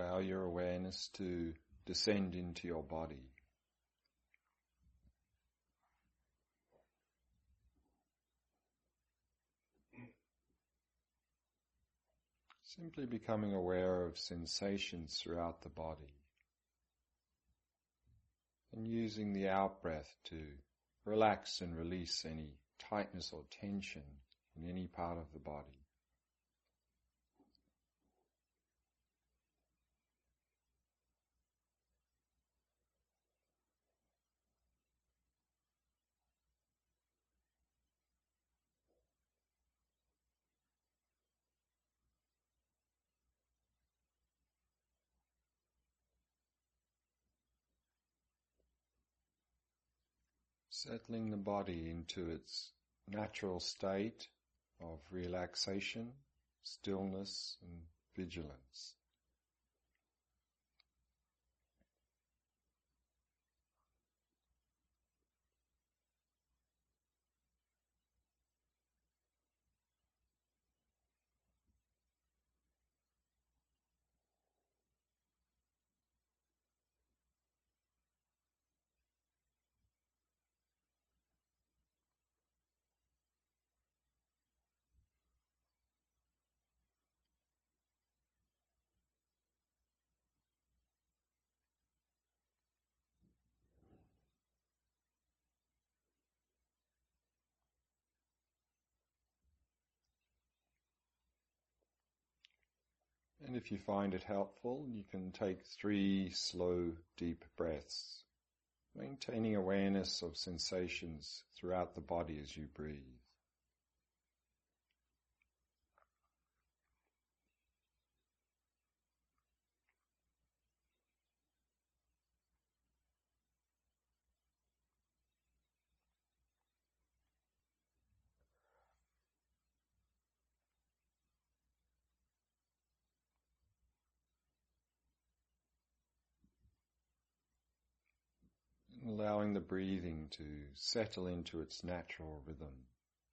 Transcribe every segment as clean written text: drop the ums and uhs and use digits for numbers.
allow your awareness to descend into your body. Simply becoming aware of sensations throughout the body and using the out-breath to relax and release any tightness or tension in any part of the body. Settling the body into its natural state of relaxation, stillness and vigilance. And if you find it helpful, you can take 3 slow, deep breaths, maintaining awareness of sensations throughout the body as you breathe. And allowing the breathing to settle into its natural rhythm.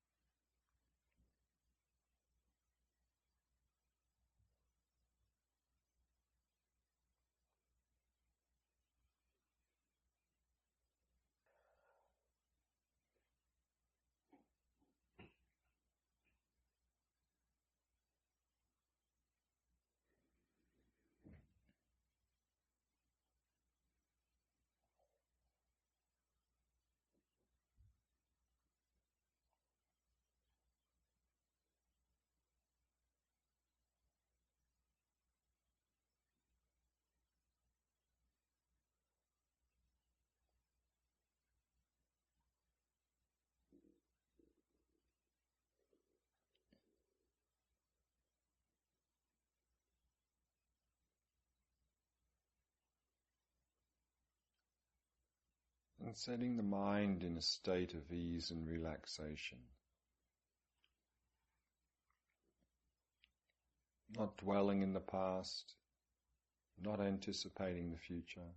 And setting the mind in a state of ease and relaxation. Not dwelling in the past, not anticipating the future,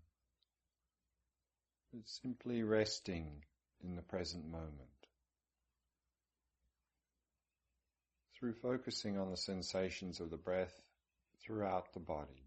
but simply resting in the present moment. Through focusing on the sensations of the breath throughout the body.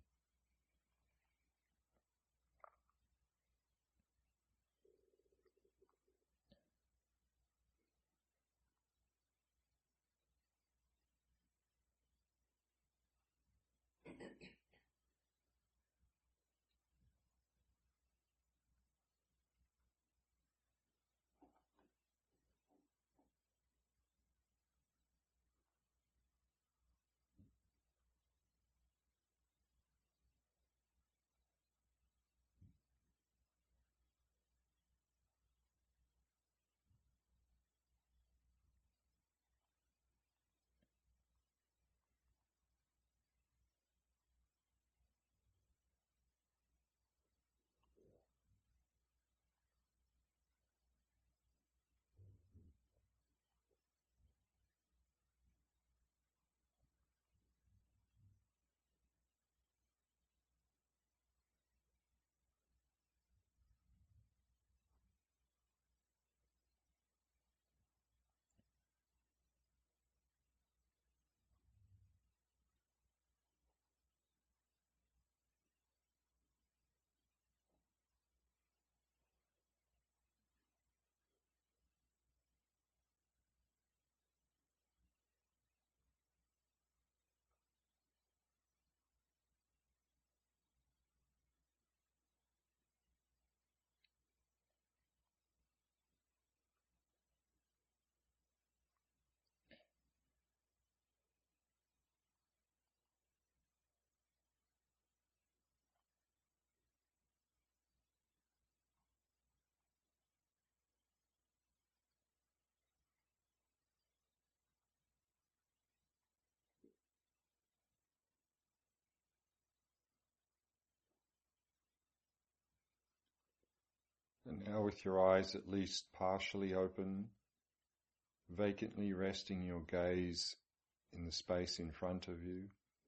Now with your eyes at least partially open, vacantly resting your gaze in the space in front of you,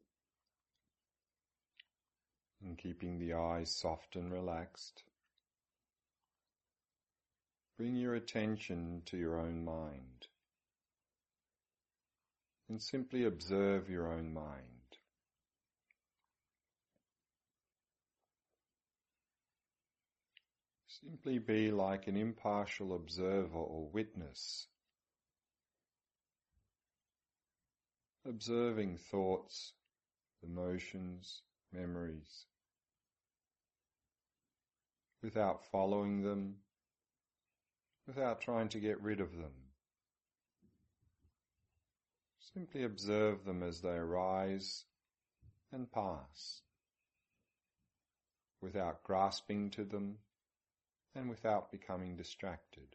and keeping the eyes soft and relaxed, bring your attention to your own mind and simply observe your own mind. Simply be like an impartial observer or witness, observing thoughts, emotions, memories, without following them, without trying to get rid of them. Simply observe them as they arise and pass, without grasping to them and without becoming distracted.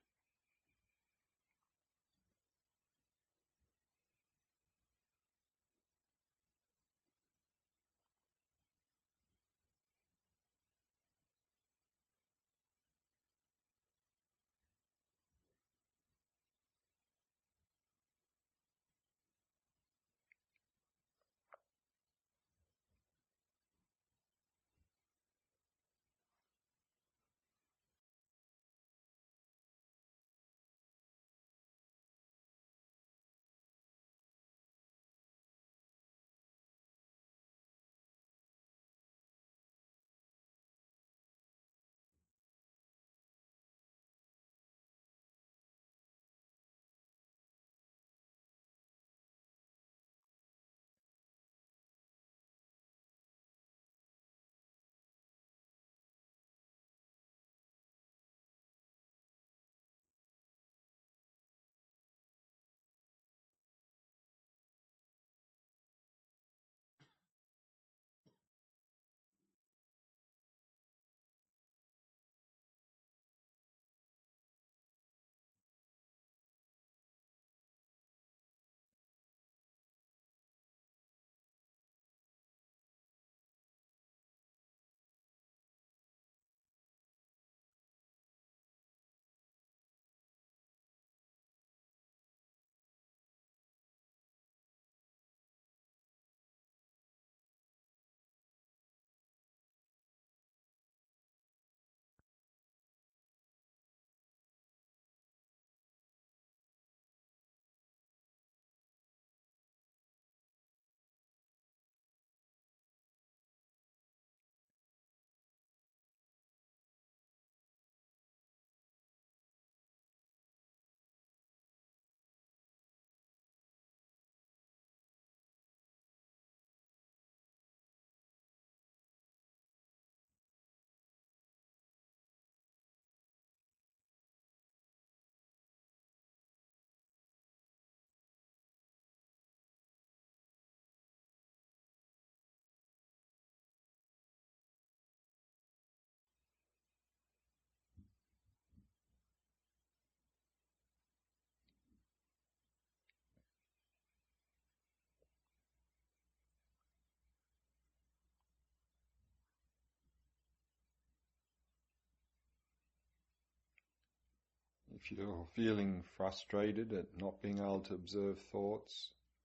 If you're feeling frustrated at not being able to observe thoughts,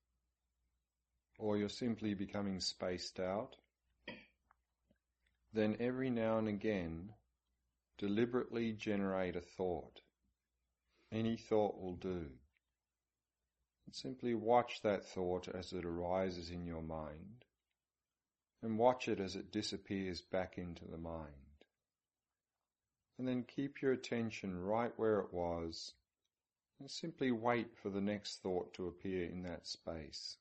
or you're simply becoming spaced out, then every now and again deliberately generate a thought. Any thought will do. And simply watch that thought as it arises in your mind, and watch it as it disappears back into the mind. And then keep your attention right where it was, and simply wait for the next thought to appear in that space.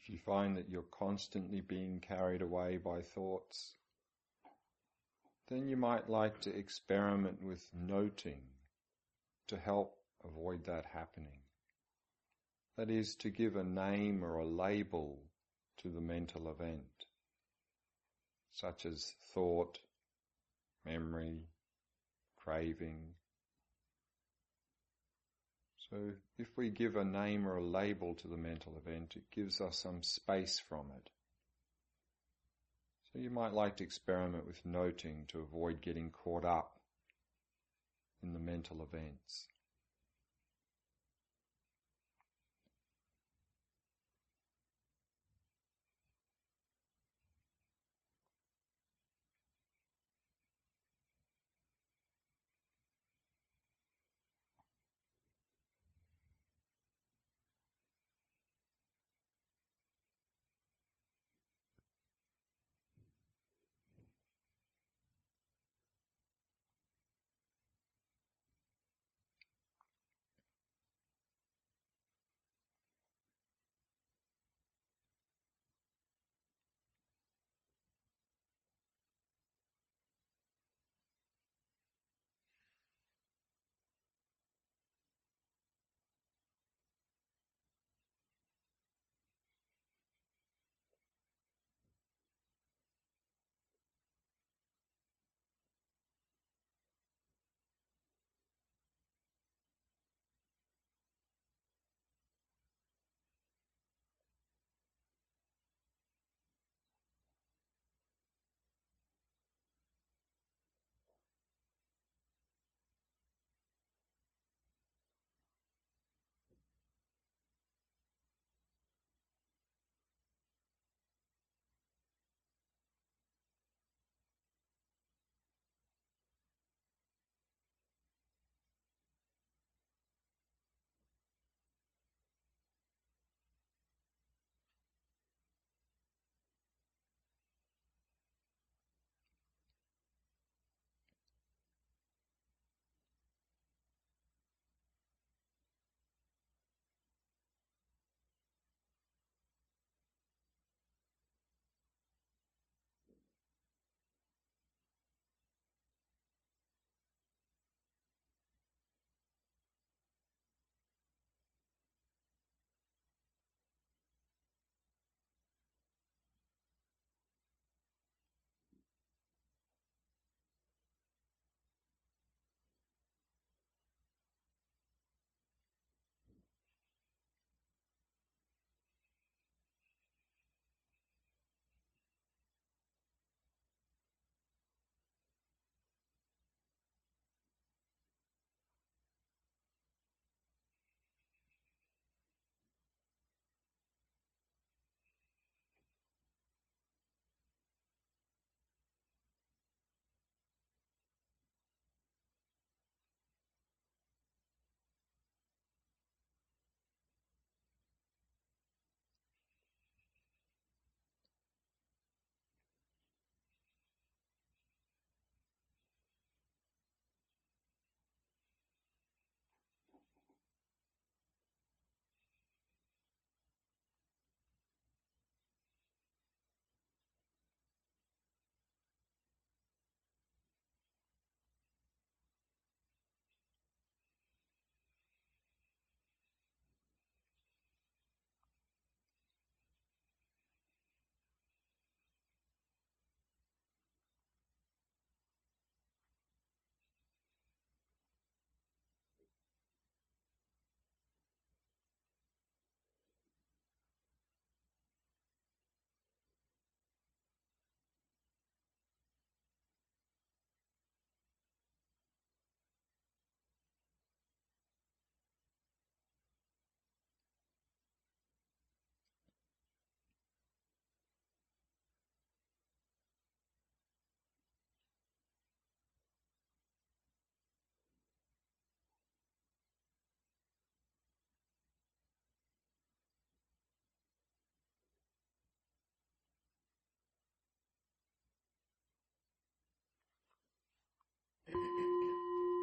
If you find that you're constantly being carried away by thoughts, then you might like to experiment with noting to help avoid that happening. That is, to give a name or a label to the mental event, such as thought, memory, craving. So if we give a name or a label to the mental event, it gives us some space from it. So you might like to experiment with noting to avoid getting caught up in the mental events.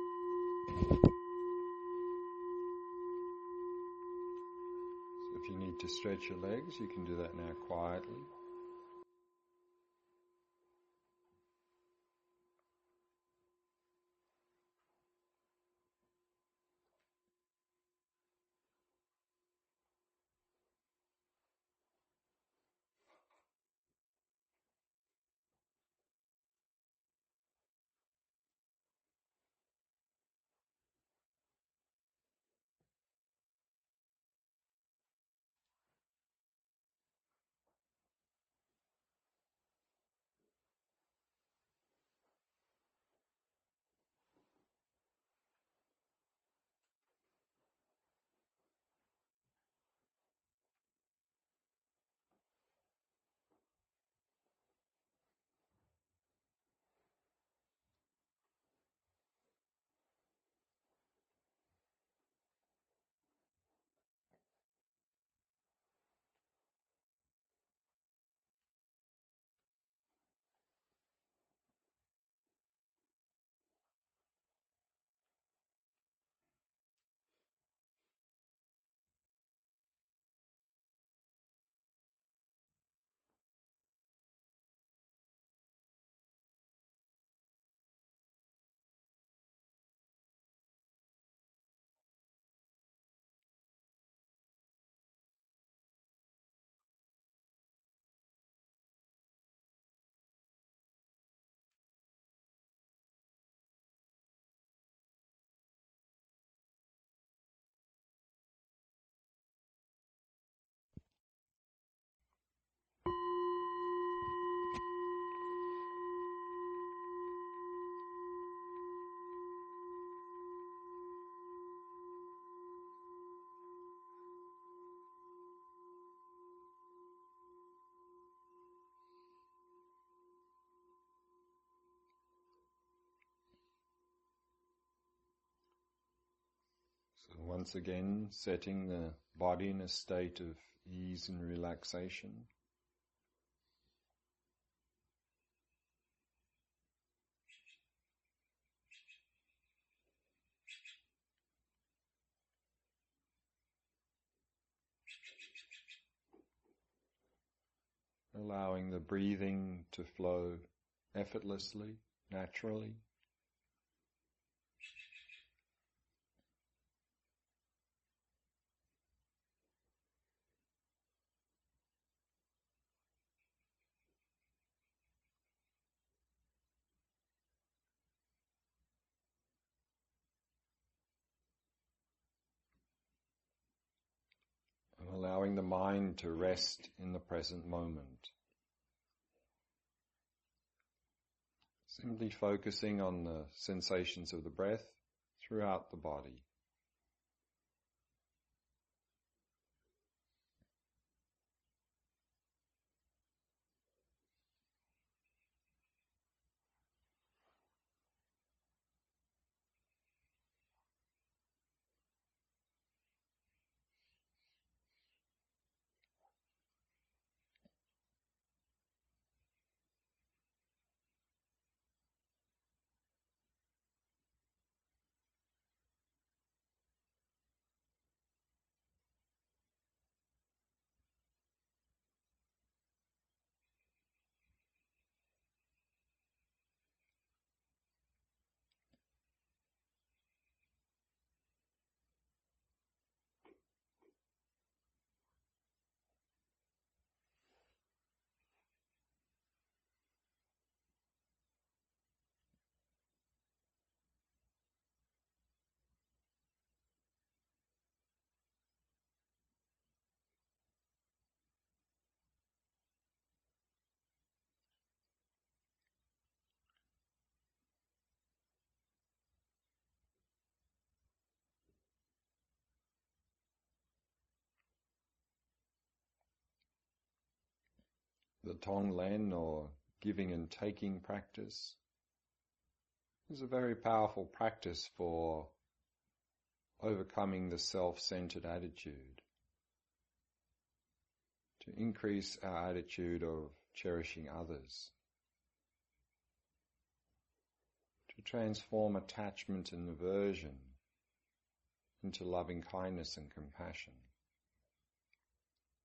If you need to stretch your legs, you can do that now quietly. So once again, setting the body in a state of ease and relaxation. Allowing the breathing to flow effortlessly, naturally. And allowing the mind to rest in the present moment. Simply focusing on the sensations of the breath throughout the body. The Tonglen, or giving and taking practice, is a very powerful practice for overcoming the self-centered attitude, to increase our attitude of cherishing others, to transform attachment and aversion into loving kindness and compassion.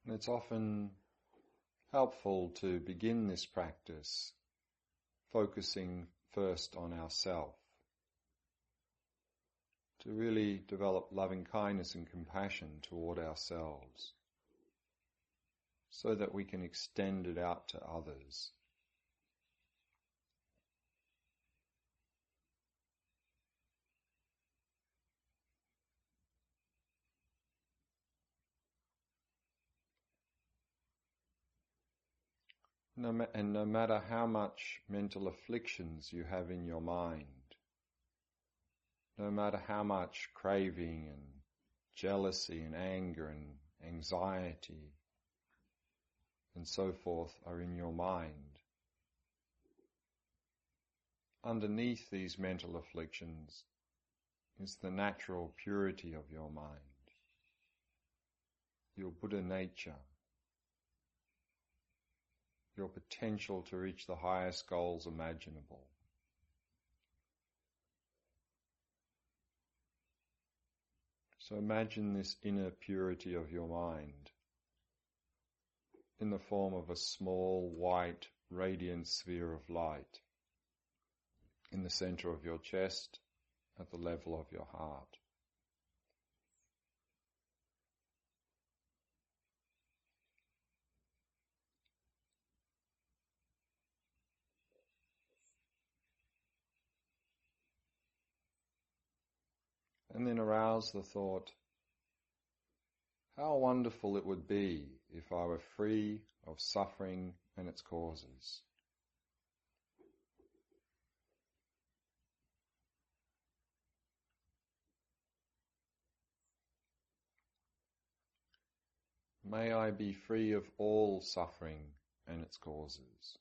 And it's often helpful to begin this practice focusing first on ourself, to really develop loving kindness and compassion toward ourselves, so that we can extend it out to others. No matter how much mental afflictions you have in your mind, no matter how much craving and jealousy and anger and anxiety and so forth are in your mind, underneath these mental afflictions is the natural purity of your mind, your Buddha nature, your potential to reach the highest goals imaginable. So imagine this inner purity of your mind in the form of a small, white, radiant sphere of light in the center of your chest, at the level of your heart. And then arouse the thought, how wonderful it would be if I were free of suffering and its causes. May I be free of all suffering and its causes.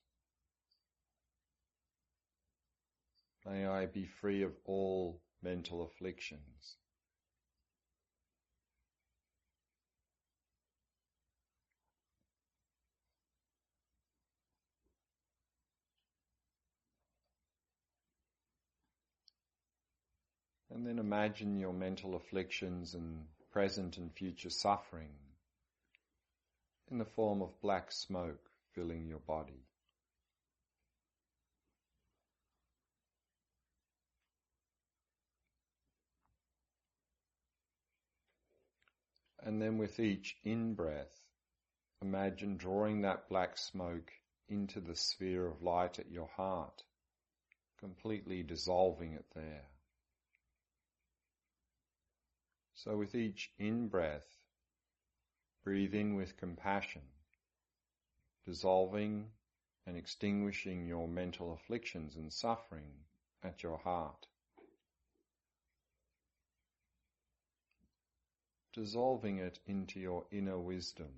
May I be free of all mental afflictions. And then imagine your mental afflictions and present and future suffering in the form of black smoke filling your body. And then with each in-breath, imagine drawing that black smoke into the sphere of light at your heart, completely dissolving it there. So with each in-breath, breathe in with compassion, dissolving and extinguishing your mental afflictions and suffering at your heart. Dissolving it into your inner wisdom.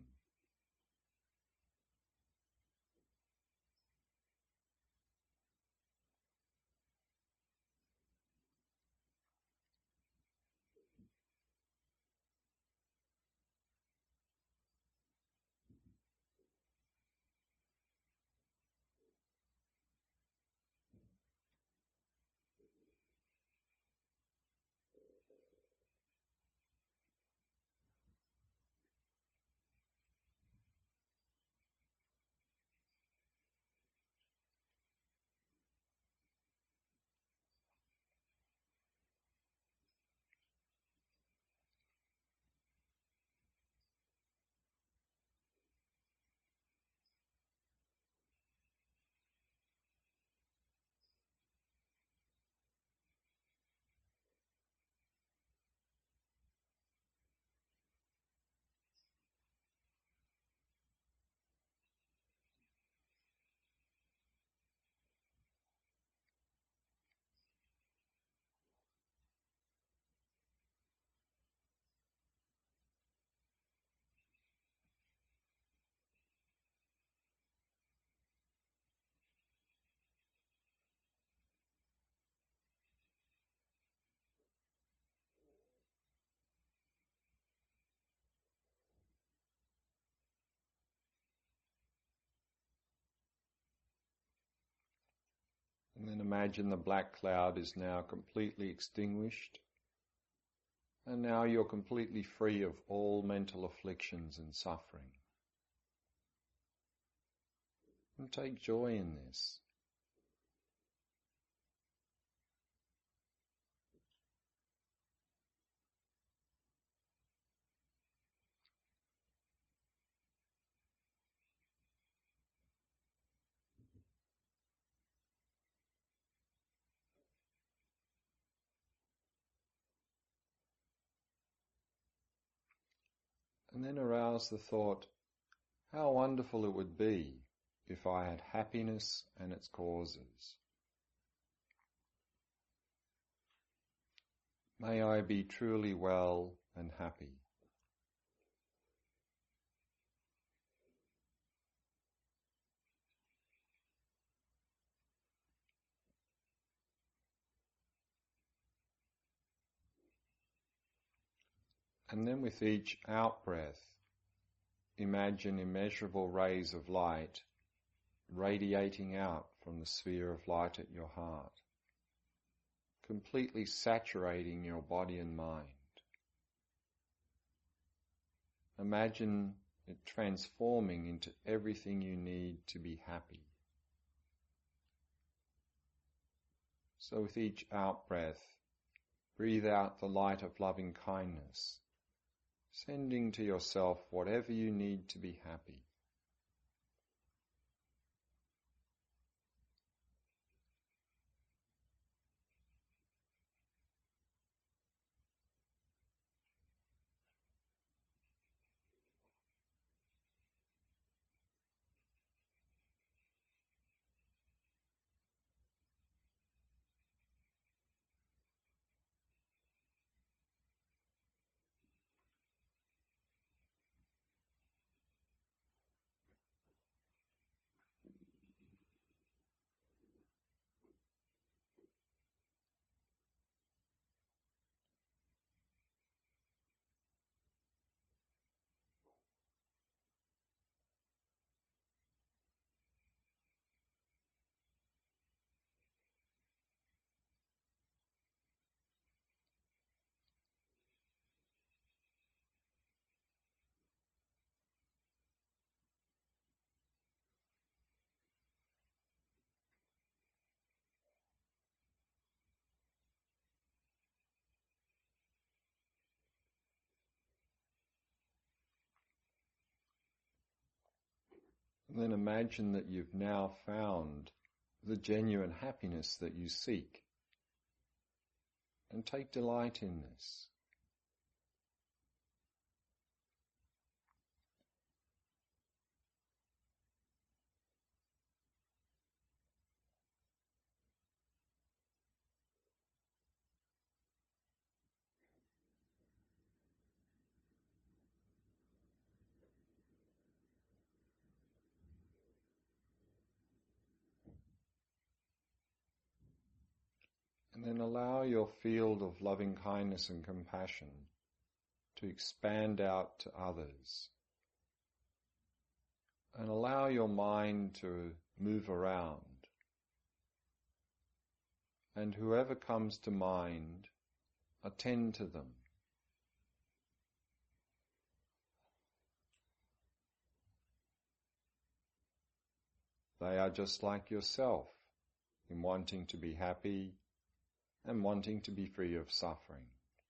And then imagine the black cloud is now completely extinguished. And now you're completely free of all mental afflictions and suffering. and take joy in this. And then arouse the thought, how wonderful it would be if I had happiness and its causes. May I be truly well and happy. And then with each out-breath, imagine immeasurable rays of light radiating out from the sphere of light at your heart, completely saturating your body and mind. Imagine it transforming into everything you need to be happy. So with each out-breath, breathe out the light of loving kindness, sending to yourself whatever you need to be happy. And then imagine that you've now found the genuine happiness that you seek, and take delight in this. And then allow your field of loving kindness and compassion to expand out to others. And allow your mind to move around. And whoever comes to mind, attend to them. They are just like yourself in wanting to be happy and wanting to be free of suffering.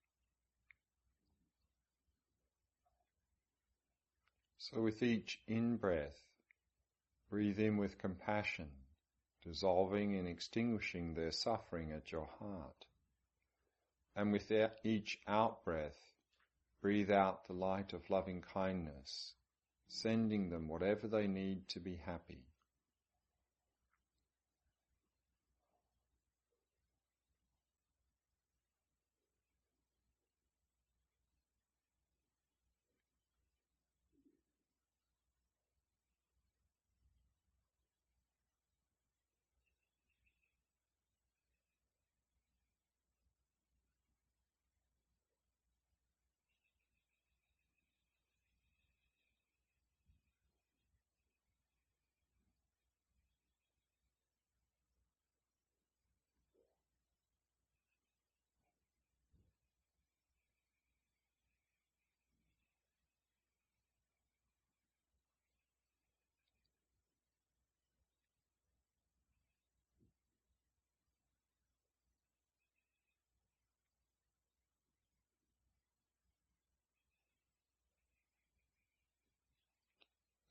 So with each in-breath, breathe in with compassion, dissolving and extinguishing their suffering at your heart. And with each out-breath, breathe out the light of loving kindness, sending them whatever they need to be happy.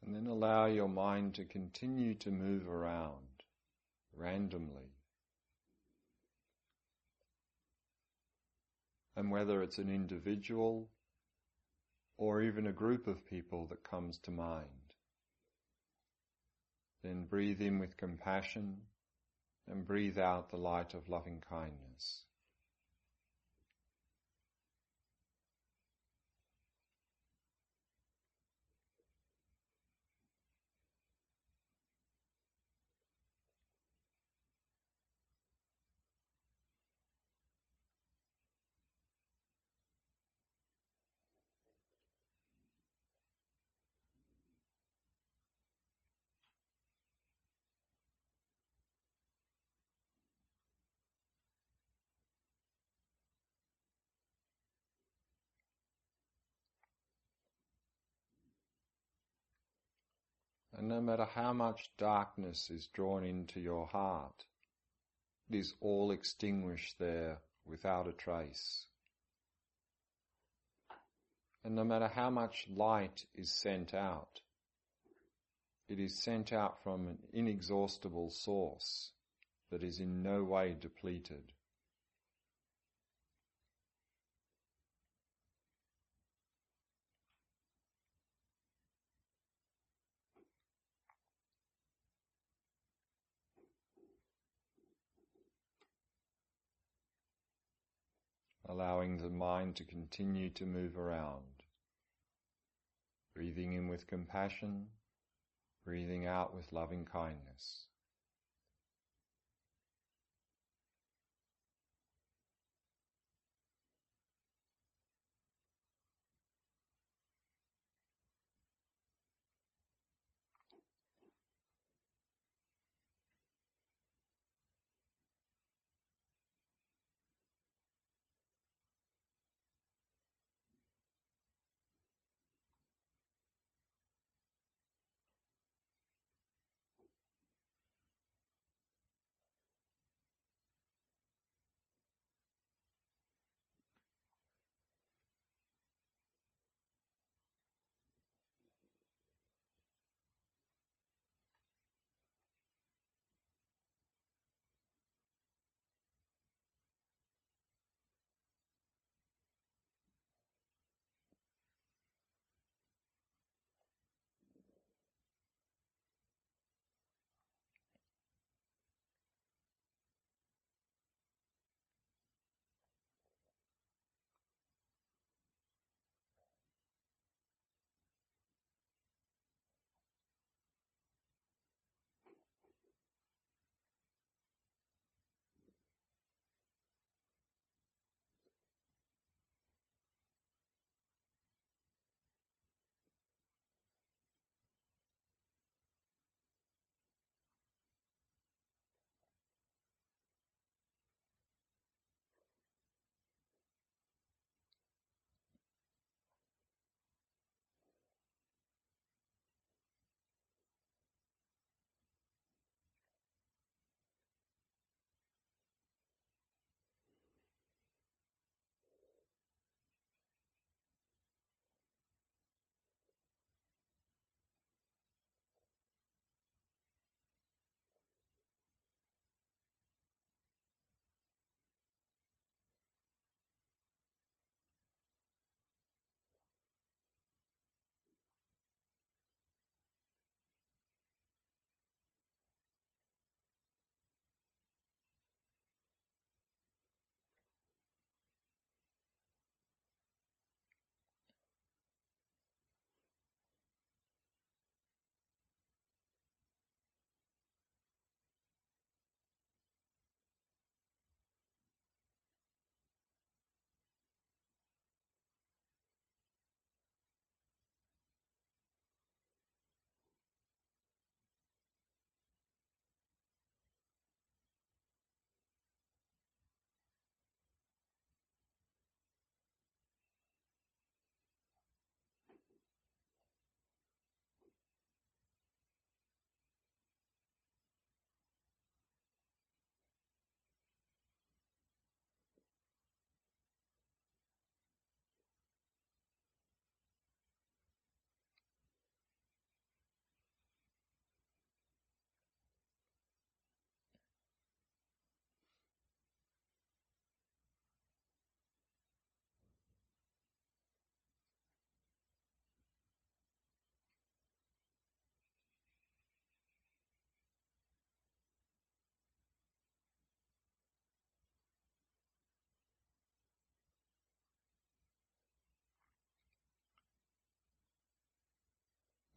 And then allow your mind to continue to move around randomly. And whether it's an individual or even a group of people that comes to mind, then breathe in with compassion and breathe out the light of loving kindness. And no matter how much darkness is drawn into your heart, it is all extinguished there without a trace. And no matter how much light is sent out, it is sent out from an inexhaustible source that is in no way depleted. Allowing the mind to continue to move around, breathing in with compassion, breathing out with loving kindness.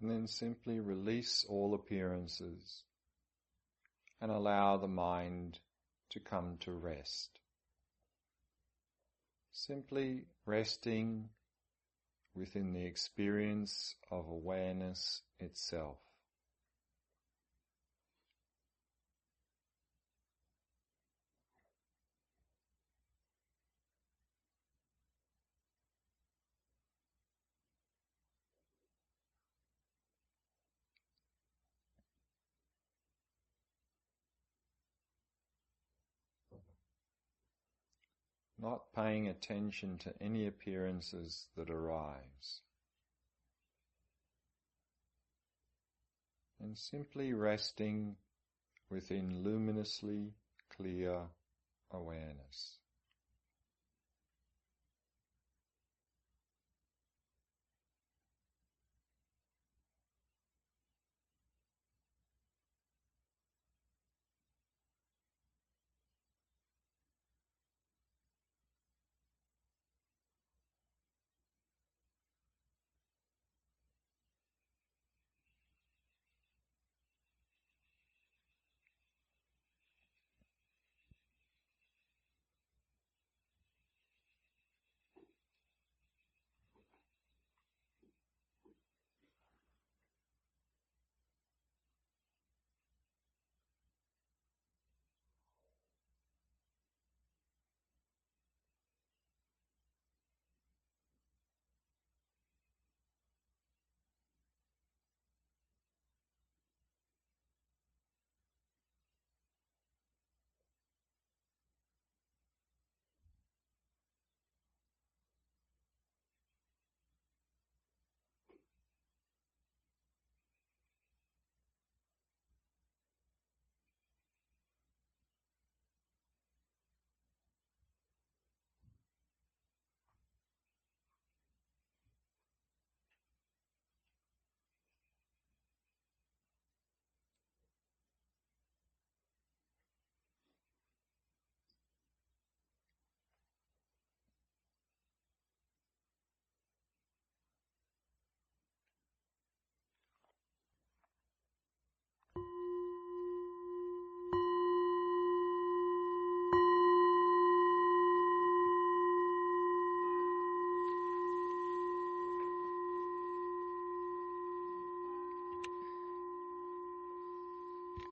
And then simply release all appearances and allow the mind to come to rest. Simply resting within the experience of awareness itself. Not paying attention to any appearances that arise. And simply resting within luminously clear awareness.